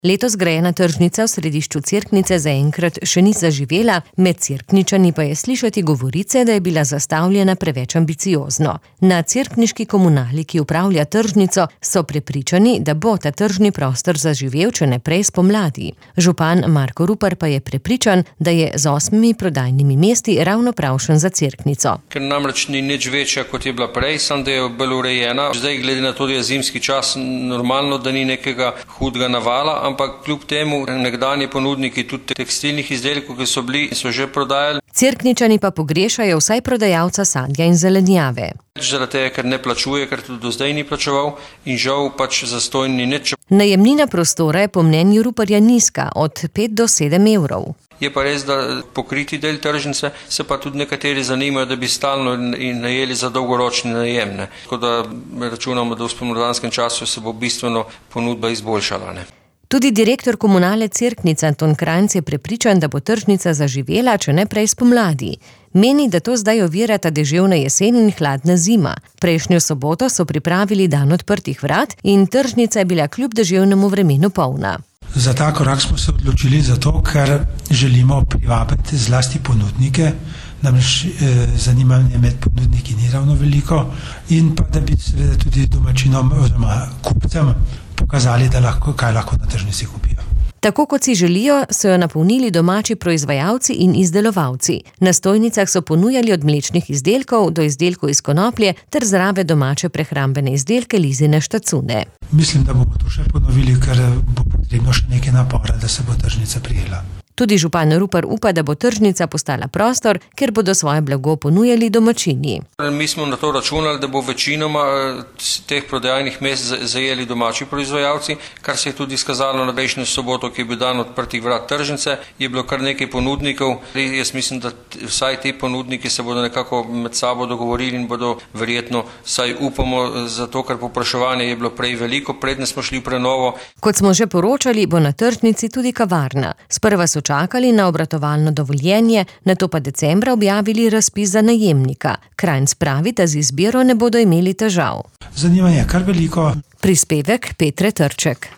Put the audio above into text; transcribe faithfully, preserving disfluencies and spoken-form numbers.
Letos grajena tržnica v središču Cerknice zaenkrat še ni zaživela, med Cerkničani pa je slišati govorice, da je bila zastavljena preveč ambiciozno. Na cerkniški komunali, ki upravlja tržnico, so prepričani, da bo ta tržni prostor zaživel, če ne prej spomladi. Župan Marko Rupar pa je prepričan, da je z osmimi prodajnimi mesti ravno pravšen za Cerknico. Ker namreč ni nič večja, kot je bila prej, samo da je bolj urejena. Zdaj, glede na to, da je zimski čas, normalno, da ni nekega hudega navala, ampak kljub temu nekdanji ponudniki tudi tekstilnih izdelkov, ki so bili, so že prodajali. Cerkničani pa pogrešajo vsaj prodajalca sadja in zelenjave. Zaradi tega, ker ne plačuje, ker tudi do zdaj ni plačeval in žal pač zastonj ni nič. Najemnina prostora je po mnenju Ruparja nizka, od pet do sedem evrov. Je pa res, da pokriti del tržnice se pa tudi nekateri zanimajo, da bi stalno in najeli za dolgoročni najem. Ne. Tako da računamo, da v spomladanskem času se bo bistveno ponudba izboljšala. Ne. Tudi direktor komunale Cerknica Anton Krajnc je prepričan, da bo tržnica zaživela, če ne prej spomladi. Meni, da to zdaj ovirata deževna jesen in hladna zima. Prejšnjo soboto so pripravili dan odprtih vrat in tržnica je bila kljub deževnemu vremenu polna. Za ta korak smo se odločili zato, ker želimo privabiti zlasti ponudnike, namreč eh, zanimanje med ponudniki ni ravno veliko, in pa da bi seveda tudi domačinom oziroma kupcem pokazali, da lahko, kaj lahko na tržnici kupijo. Tako kot si želijo, so jo napolnili domači proizvajalci in izdelovalci. Na stojnicah so ponujali od mlečnih izdelkov do izdelkov iz konoplje ter zdrave domače prehrambene izdelke Lizine štacune. Mislim, da bomo to še ponovili, ker bo potrebno še nekaj napora, da se bo tržnica prijela. Tudi župan Rupar upa, da bo tržnica postala prostor, kjer bodo svoje blago ponujali domačini. Mi smo na to računali, da bo večinoma teh prodajnih mest zajeli domači proizvajalci, kar se je tudi izkazalo na prejšnjo soboto, ki je bil dan odprtih vrat tržnice, je bilo kar nekaj ponudnikov. Jaz mislim, da vsaj ti ponudniki se bodo nekako med sabo dogovorili in bodo verjetno, saj upamo, zato ker povpraševanje je bilo prej veliko, predne smo šli v prenovo. Kot smo že poročali, bo na tržnici tudi kavarna. Sprva so čakali na obratovalno dovoljenje, nato pa decembra objavili razpis za najemnika. Krajnc pravi, da z izbiro ne bodo imeli težav. Zanimanje je kar veliko. Prispevek Petre Trček.